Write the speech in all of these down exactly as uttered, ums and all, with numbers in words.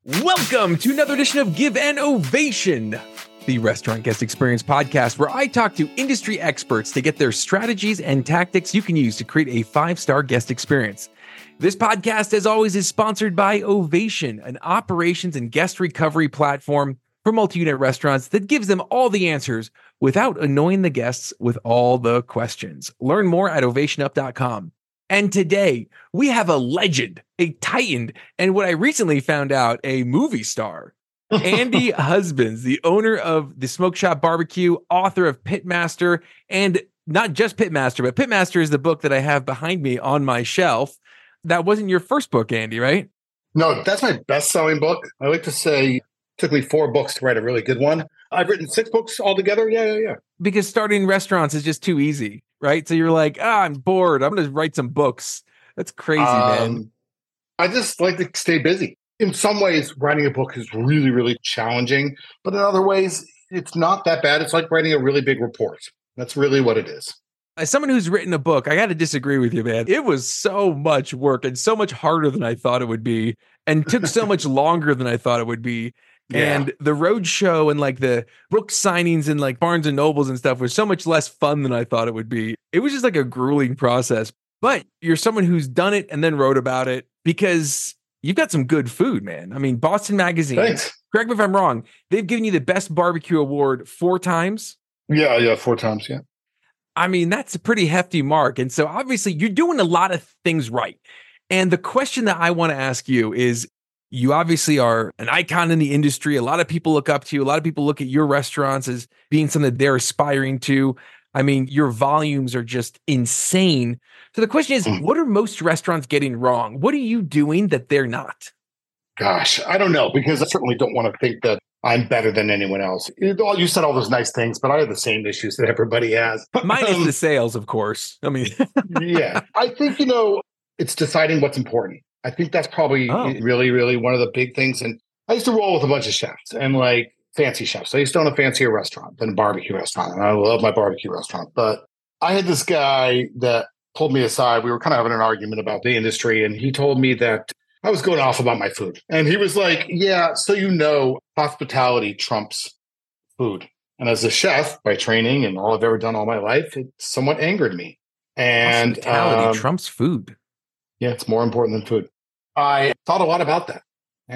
Welcome to another edition of Give an Ovation, the restaurant guest experience podcast where I talk to industry experts to get their strategies and tactics you can use to create a five-star guest experience. This podcast, as always, is sponsored by Ovation, an operations and guest recovery platform for multi-unit restaurants that gives them all the answers without annoying the guests with all the questions. Learn more at ovation up dot com. And today, we have a legend, a titan, and what I recently found out, a movie star. Andy Husbands, the owner of the Smoke Shop Barbecue, author of Pitmaster, and not just Pitmaster, but Pitmaster is the book that I have behind me on my shelf. That wasn't your first book, Andy, right? No, that's my best-selling book. I like to say it took me four books to write a really good one. I've written six books altogether. Yeah, yeah, yeah. Because starting restaurants is just too easy, right? So you're like, ah, I'm bored. I'm going to write some books. That's crazy, um, man. I just like to stay busy. In some ways, writing a book is really, really challenging. But in other ways, it's not that bad. It's like writing a really big report. That's really what it is. As someone who's written a book, I got to disagree with you, man. It was so much work and so much harder than I thought it would be, and took so much longer than I thought it would be. Yeah. And the road show and like the book signings and like Barnes and Nobles and stuff was so much less fun than I thought it would be. It was just like a grueling process. But you're someone who's done it and then wrote about it because you've got some good food, man. I mean, Boston Magazine, Thanks. Correct me if I'm wrong, they've given you the best barbecue award four times. Yeah, yeah, four times, yeah. I mean, that's a pretty hefty mark. And so obviously you're doing a lot of things right. And the question that I want to ask you is, you obviously are an icon in the industry. A lot of people look up to you. A lot of people look at your restaurants as being something that they're aspiring to. I mean, your volumes are just insane. So the question is, what are most restaurants getting wrong? What are you doing that they're not? Gosh, I don't know, because I certainly don't want to think that I'm better than anyone else. You said all those nice things, but I have the same issues that everybody has. Mine is the sales, of course. I mean, yeah, I think, you know, it's deciding what's important. I think that's probably oh. really, really one of the big things. And I used to roll with a bunch of chefs and like fancy chefs. I used to own a fancier restaurant than a barbecue restaurant. And I love my barbecue restaurant. But I had this guy that pulled me aside. We were kind of having an argument about the industry. And he told me that I was going off about my food. And he was like, yeah, so you know, hospitality trumps food. And as a chef by training and all I've ever done all my life, it somewhat angered me. And hospitality um, trumps food. Yeah, it's more important than food. I thought a lot about that.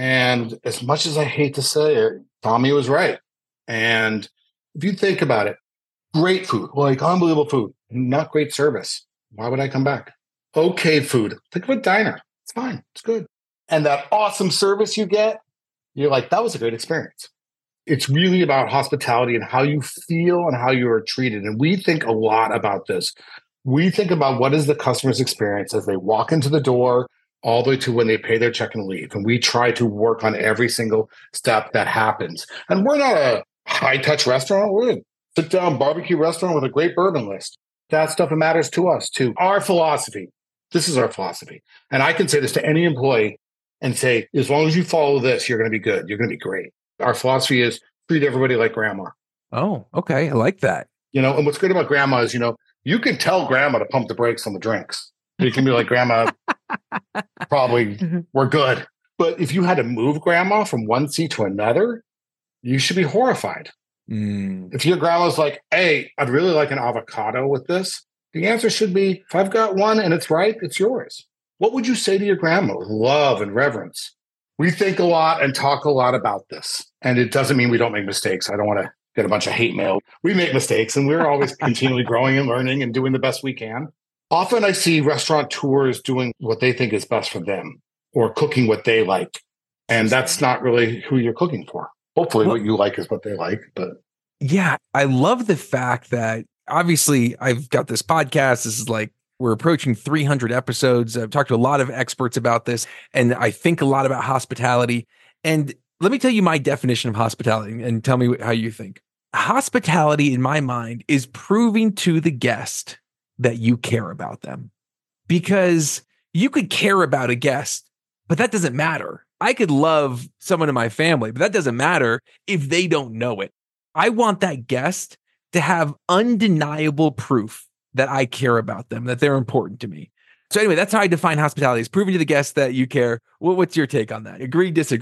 And as much as I hate to say it, Tommy was right. And if you think about it, great food, like unbelievable food, not great service. Why would I come back? Okay food. Think of a diner. It's fine. It's good. And that awesome service you get, you're like, that was a great experience. It's really about hospitality and how you feel and how you are treated. And we think a lot about this. We think about what is the customer's experience as they walk into the door, all the way to when they pay their check and leave. And we try to work on every single step that happens. And we're not a high-touch restaurant. We're a sit-down barbecue restaurant with a great bourbon list. That stuff matters to us, too. Our philosophy, this is our philosophy. And I can say this to any employee and say, as long as you follow this, you're going to be good. You're going to be great. Our philosophy is treat everybody like grandma. Oh, okay. I like that. You know, and what's great about grandma is, you know, you can tell grandma to pump the brakes on the drinks. You can be like, grandma, probably we're good. But if you had to move grandma from one seat to another, you should be horrified. Mm. If your grandma's like, hey, I'd really like an avocado with this, the answer should be, if I've got one and it's right, it's yours. What would you say to your grandma with love and reverence? We think a lot and talk a lot about this. And it doesn't mean we don't make mistakes. I don't want to get a bunch of hate mail. We make mistakes and we're always continually growing and learning and doing the best we can. Often I see restaurateurs doing what they think is best for them or cooking what they like. And that's not really who you're cooking for. Hopefully well, what you like is what they like. But yeah, I love the fact that obviously I've got this podcast. This is like, we're approaching three hundred episodes. I've talked to a lot of experts about this, and I think a lot about hospitality. And let me tell you my definition of hospitality and tell me how you think. Hospitality, in my mind, is proving to the guest that you care about them. Because you could care about a guest, but that doesn't matter. I could love someone in my family, but that doesn't matter if they don't know it. I want that guest to have undeniable proof that I care about them, that they're important to me. So anyway, that's how I define hospitality, is proving to the guests that you care. What's your take on that? Agree, disagree?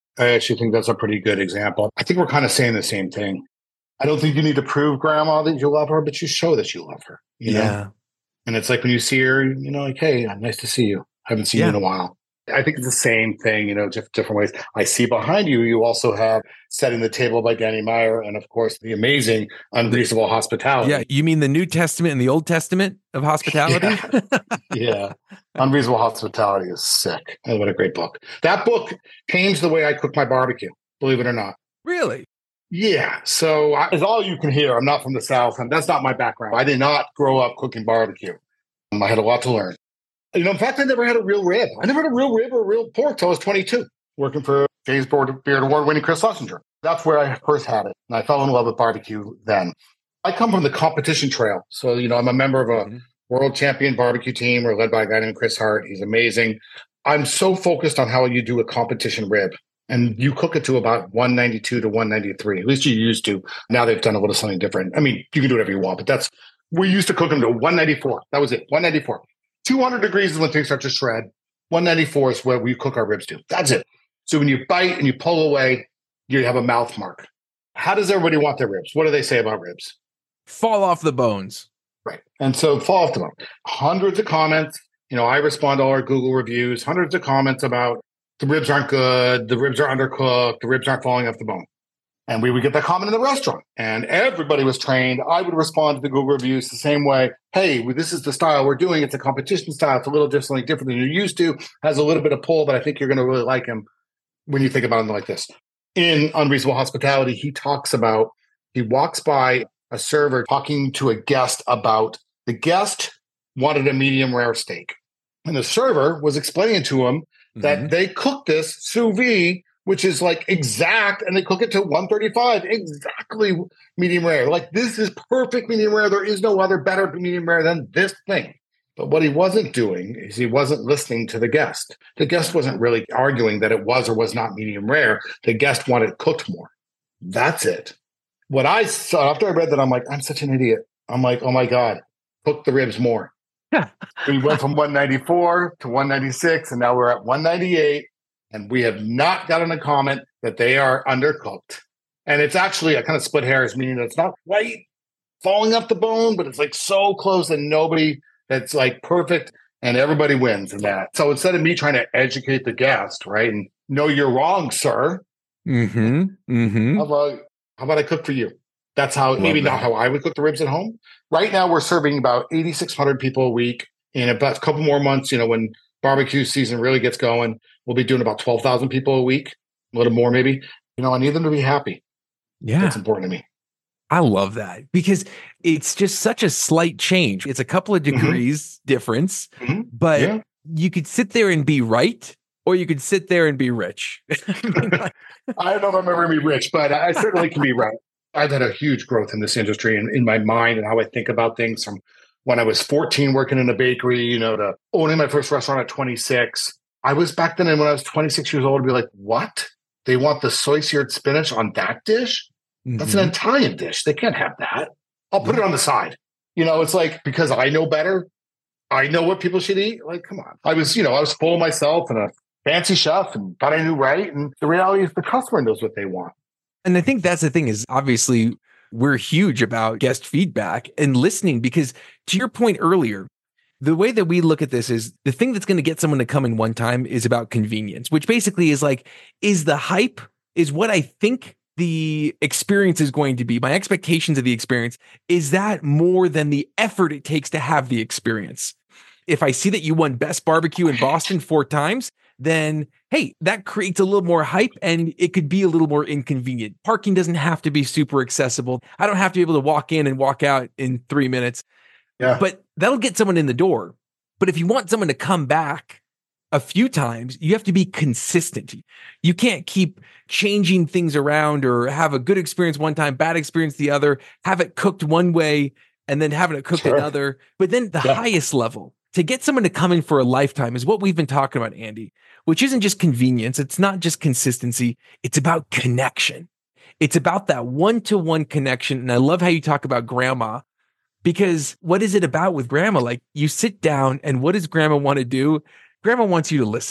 I actually think that's a pretty good example. I think we're kind of saying the same thing. I don't think you need to prove grandma that you love her, but you show that you love her, you Yeah. know? And it's like when you see her, you know, like, hey, nice to see you. Haven't seen Yeah. you in a while. I think it's the same thing, you know, just different ways. I see behind you, you also have Setting the Table by Danny Meyer, and of course, the amazing Unreasonable Hospitality. Yeah. You mean the New Testament and the Old Testament of hospitality? Yeah. Yeah. Unreasonable Hospitality is sick. Oh, what a great book. That book changed the way I cook my barbecue, believe it or not. Really? Yeah. So, I, as all you can hear, I'm not from the South, and that's not my background. I did not grow up cooking barbecue. Um, I had a lot to learn. You know, in fact, I never had a real rib. I never had a real rib or a real pork till I was twenty-two, working for James Beard Award-winning Chris Schlesinger. That's where I first had it, and I fell in love with barbecue then. I come from the competition trail. So, you know, I'm a member of a mm-hmm. world champion barbecue team. We're led by a guy named Chris Hart. He's amazing. I'm so focused on how you do a competition rib. And you cook it to about one ninety-two to one ninety-three. At least you used to. Now they've done a little something different. I mean, you can do whatever you want, but that's, we used to cook them to one ninety-four. That was it, one ninety-four. two hundred degrees is when things start to shred. one ninety-four is where we cook our ribs to. That's it. So when you bite and you pull away, you have a mouth mark. How does everybody want their ribs? What do they say about ribs? Fall off the bones. Right. And so fall off the bone. Hundreds of comments. You know, I respond to all our Google reviews, hundreds of comments about the ribs aren't good, the ribs are undercooked, the ribs aren't falling off the bone. And we would get that comment in the restaurant. And everybody was trained. I would respond to the Google reviews the same way. Hey, this is the style we're doing. It's a competition style. It's a little different, different than you're used to. Has a little bit of pull, but I think you're going to really like him when you think about him like this. In Unreasonable Hospitality, he talks about, he walks by a server talking to a guest about the guest wanted a medium rare steak. And the server was explaining to him that mm-hmm. they cook this sous vide, which is like exact, and they cook it to one thirty-five, exactly medium rare. Like, this is perfect medium rare. There is no other better medium rare than this thing. But what he wasn't doing is he wasn't listening to the guest. The guest wasn't really arguing that it was or was not medium rare. The guest wanted cooked more. That's it. What I saw, after I read that, I'm like, I'm such an idiot. I'm like, oh my God, cook the ribs more. We went from one ninety-four to one ninety-six, and now we're at one ninety-eight, and we have not gotten a comment that they are undercooked. And it's actually a kind of split hairs, meaning that it's not quite falling off the bone, but it's like so close that nobody, that's like perfect, and everybody wins in that. So instead of me trying to educate the guest, right, and no, you're wrong, sir. Mm-hmm. Mm-hmm. How about, how about I cook for you? That's how, Love maybe that. not how I would cook the ribs at home. Right now, we're serving about eighty-six hundred people a week. In about a couple more months, you know, when barbecue season really gets going, we'll be doing about twelve thousand people a week, a little more maybe. You know, I need them to be happy. Yeah. That's important to me. I love that because it's just such a slight change. It's a couple of degrees mm-hmm. difference, mm-hmm. but yeah. you could sit there and be right, or you could sit there and be rich. I, mean, like... I don't know if I'm ever going to be rich, but I certainly can be right. I've had a huge growth in this industry and in my mind and how I think about things, from when I was fourteen working in a bakery, you know, to owning my first restaurant at twenty-six. I was back then, and when I was twenty-six years old, I'd be like, what? They want the soy seared spinach on that dish? Mm-hmm. That's an Italian dish. They can't have that. I'll put it on the side. You know, it's like, because I know better. I know what people should eat. Like, come on. I was, you know, I was full of myself and a fancy chef and thought I knew right. And the reality is the customer knows what they want. And I think that's the thing is, obviously, we're huge about guest feedback and listening, because to your point earlier, the way that we look at this is the thing that's going to get someone to come in one time is about convenience, which basically is like, is the hype, is what I think the experience is going to be, my expectations of the experience, is that more than the effort it takes to have the experience? If I see that you won Best Barbecue in Boston four times, then, hey, that creates a little more hype and it could be a little more inconvenient. Parking doesn't have to be super accessible. I don't have to be able to walk in and walk out in three minutes. Yeah. But that'll get someone in the door. But if you want someone to come back a few times, you have to be consistent. You can't keep changing things around or have a good experience one time, bad experience the other, have it cooked one way and then having it cooked Sure. another. But then the Yeah. highest level, to get someone to come in for a lifetime, is what we've been talking about, Andy, which isn't just convenience. It's not just consistency. It's about connection. It's about that one-to-one connection. And I love how you talk about grandma, because what is it about with grandma? Like, you sit down and what does grandma want to do? Grandma wants you to listen.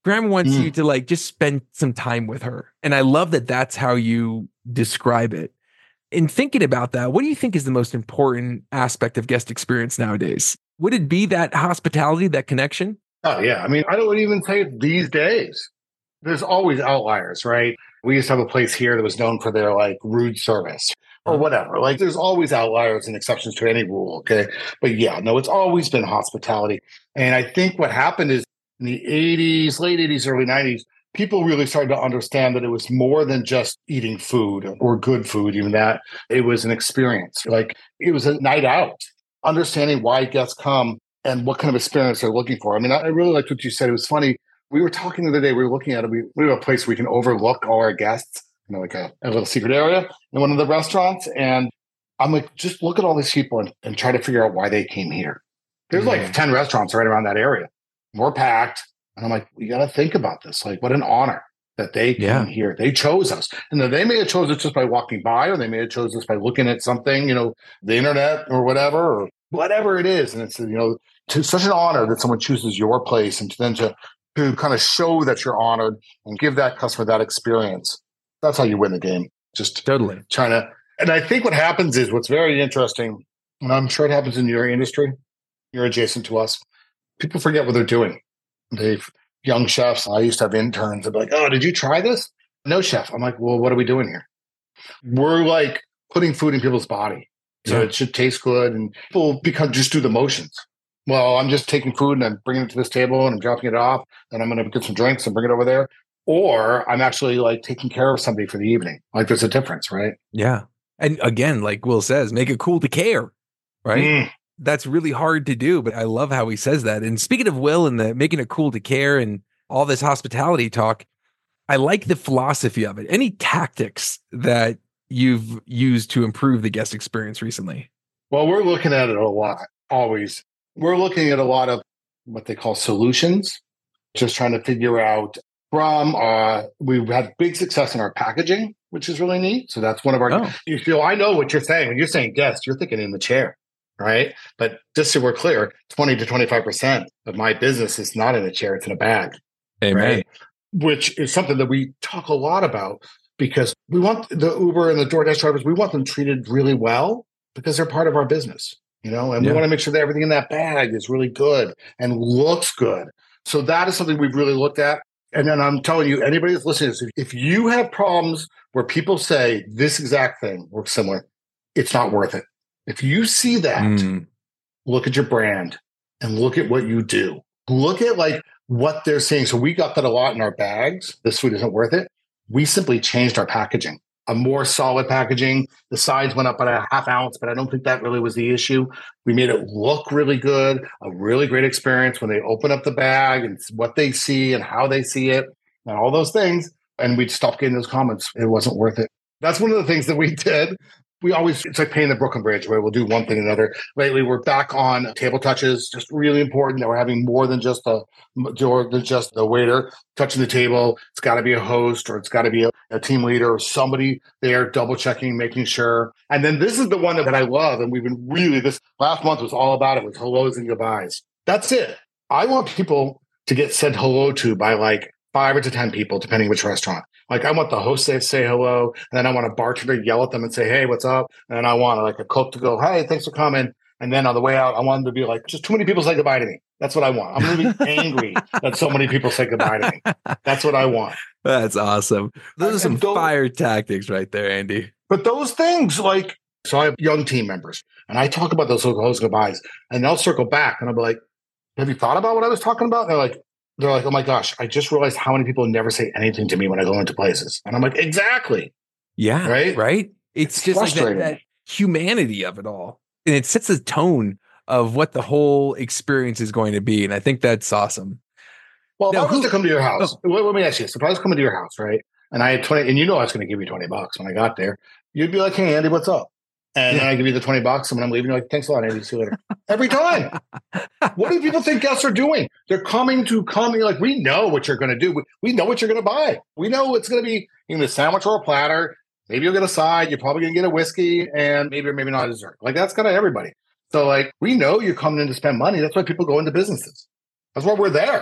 Grandma wants Mm. you to like just spend some time with her. And I love that that's how you describe it. In thinking about that, what do you think is the most important aspect of guest experience nowadays? Would it be that hospitality, that connection? Oh, yeah. I mean, I don't even say it these days. There's always outliers, right? We used to have a place here that was known for their like rude service or whatever. Like there's always outliers and exceptions to any rule. Okay. But yeah, no, it's always been hospitality. And I think what happened is in the eighties, late eighties, early nineties, people really started to understand that it was more than just eating food or good food, even that. It was an experience. Like it was a night out, understanding why guests come and what kind of experience they're looking for. I mean, I really liked what you said. It was funny. We were talking the other day, we were looking at it. We, we have a place where we can overlook all our guests, you know, like a, a little secret area in one of the restaurants. And I'm like, just look at all these people and, and try to figure out why they came here. There's mm-hmm. like ten restaurants right around that area. We're packed. And I'm like, we got to think about this. Like, what an honor that they came yeah. here. They chose us. And then they may have chose us just by walking by, or they may have chose us by looking at something, you know, the internet or whatever, or whatever it is. And it's, you know, to such an honor that someone chooses your place, and to then to, to kind of show that you're honored and give that customer that experience. That's how you win the game. Just totally trying to. And I think what happens is what's very interesting, and I'm sure it happens in your industry, you're adjacent to us. People forget what they're doing. They've young chefs. I used to have interns that be like, "Oh, did you try this?" No, chef. I'm like, "Well, what are we doing here?" We're like putting food in people's body, so yeah. it should taste good, and people become just do the motions. Well, I'm just taking food and I'm bringing it to this table and I'm dropping it off, and I'm going to get some drinks and bring it over there, or I'm actually like taking care of somebody for the evening. Like there's a difference, right? Yeah, and again, like Will says, make it cool to care, right? Mm. That's really hard to do, but I love how he says that. And speaking of Will and the making it cool to care and all this hospitality talk, I like the philosophy of it. Any tactics that you've used to improve the guest experience recently? Well, we're looking at it a lot, always. We're looking at a lot of what they call solutions, just trying to figure out from, uh, we've had big success in our packaging, which is really neat. So that's one of our, oh. you feel, I know what you're saying. When you're saying guest, you're thinking in the chair. Right. But just so we're clear, twenty to twenty-five percent of my business is not in a chair, it's in a bag. Amen. Right? Which is something that we talk a lot about, because we want the Uber and the DoorDash drivers, we want them treated really well because they're part of our business, you know, and yeah. we want to make sure that everything in that bag is really good and looks good. So that is something we've really looked at. And then I'm telling you, anybody that's listening to this, if you have problems where people say this exact thing works similar, it's not worth it. If you see that, mm. look at your brand and look at what you do. Look at like what they're saying. So we got that a lot in our bags. This food isn't worth it. We simply changed our packaging, a more solid packaging. The size went up by a half ounce, but I don't think that really was the issue. We made it look really good, a really great experience when they open up the bag and what they see and how they see it and all those things. And we stopped getting those comments. It wasn't worth it. That's one of the things that we did. We always, it's like painting the Brooklyn Bridge, where we'll do one thing or another. Lately, we're back on table touches, just really important that we're having more than just a, than just the waiter touching the table. It's got to be a host, or it's got to be a, a team leader, or somebody there double checking, making sure. And then this is the one that I love. And we've been really, this last month was all about it, with hellos and goodbyes. That's it. I want people to get said hello to by like five or to ten people, depending which restaurant. Like I want the host to say hello, and then I want a bartender to yell at them and say, "Hey, what's up?" And then I want like a cook to go, "Hey, thanks for coming." And then on the way out, I want them to be like, just too many people say goodbye to me. That's what I want. I'm going to be angry that so many people say goodbye to me. That's what I want. That's awesome. Those are some those, fire tactics right there, Andy. But those things, like, so I have young team members, and I talk about those hellos and goodbyes, and they'll circle back, and I'll be like, "Have you thought about what I was talking about?" And they're like, They're like, "Oh my gosh, I just realized how many people never say anything to me when I go into places." And I'm like, exactly. Yeah. Right. Right. It's, it's just like that, that humanity of it all. And it sets a tone of what the whole experience is going to be. And I think that's awesome. Well, now, if I was who, to come to your house, oh. let, let me ask you, if I was coming to your house, right? And I had twenty, and you know I was going to give you twenty bucks when I got there, you'd be like, "Hey, Andy, what's up?" And yeah. then I give you the twenty bucks, and when I'm leaving, you're like, "Thanks a lot, Andy. See you later." Every time. What do people think guests are doing? They're coming to come. You're like, we know what you're going to do. We, we know what you're going to buy. We know it's going to be either a sandwich or a platter. Maybe you'll get a side. You're probably going to get a whiskey, and maybe or maybe not a dessert. Like, that's kind of everybody. So, like, we know you're coming in to spend money. That's why people go into businesses. That's why we're there.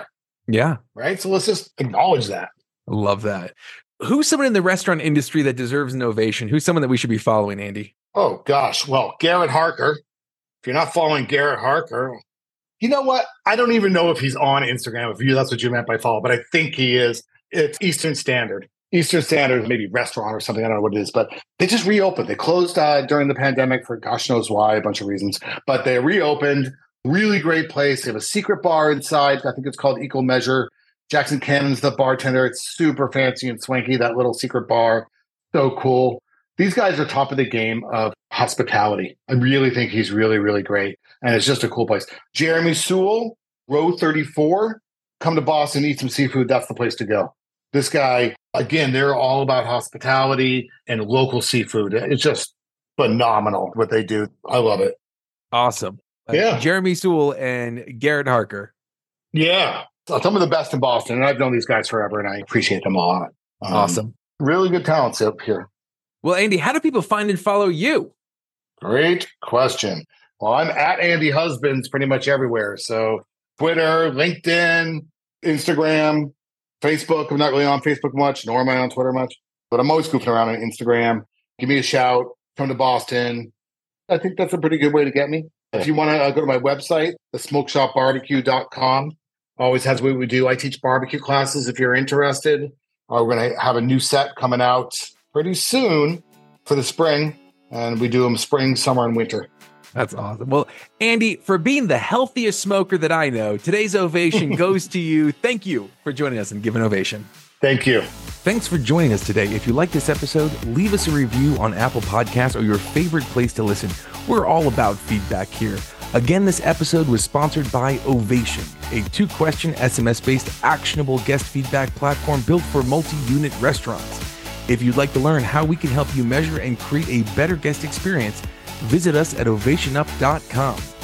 Yeah. Right. So let's just acknowledge that. Love that. Who's someone in the restaurant industry that deserves an ovation? Who's someone that we should be following, Andy? Oh, gosh. Well, Garrett Harker. If you're not following Garrett Harker, you know what? I don't even know if he's on Instagram. If you, that's what you meant by follow, but I think he is. It's Eastern Standard. Eastern Standard, maybe restaurant or something. I don't know what it is, but they just reopened. They closed uh, during the pandemic for gosh knows why, a bunch of reasons, but they reopened. Really great place. They have a secret bar inside. I think it's called Equal Measure. Jackson Cannon's the bartender. It's super fancy and swanky, that little secret bar. So cool. These guys are top of the game of hospitality. I really think he's really, really great. And it's just a cool place. Jeremy Sewell, Row thirty-four. Come to Boston, eat some seafood. That's the place to go. This guy, again, they're all about hospitality and local seafood. It's just phenomenal what they do. I love it. Awesome. Yeah. Uh, Jeremy Sewell and Garrett Harker. Yeah. Some of the best in Boston. And I've known these guys forever, and I appreciate them a lot. Um, Awesome. Really good talents up here. Well, Andy, how do people find and follow you? Great question. Well, I'm at Andy Husbands pretty much everywhere. So Twitter, LinkedIn, Instagram, Facebook. I'm not really on Facebook much, nor am I on Twitter much, but I'm always goofing around on Instagram. Give me a shout. Come to Boston. I think that's a pretty good way to get me. If you want to uh, go to my website, the smoke shop barbecue dot com. Always has what we do. I teach barbecue classes if you're interested. Uh, we're going to have a new set coming out pretty soon for the spring, and we do them spring, summer, and winter. That's awesome. Well, Andy, for being the healthiest smoker that I know, today's ovation goes to you. Thank you for joining us and Give an Ovation. Thank you. Thanks for joining us today. If you like this episode, leave us a review on Apple Podcasts or your favorite place to listen. We're all about feedback here. Again, this episode was sponsored by Ovation, a two-question S M S-based actionable guest feedback platform built for multi-unit restaurants. If you'd like to learn how we can help you measure and create a better guest experience, visit us at ovation up dot com.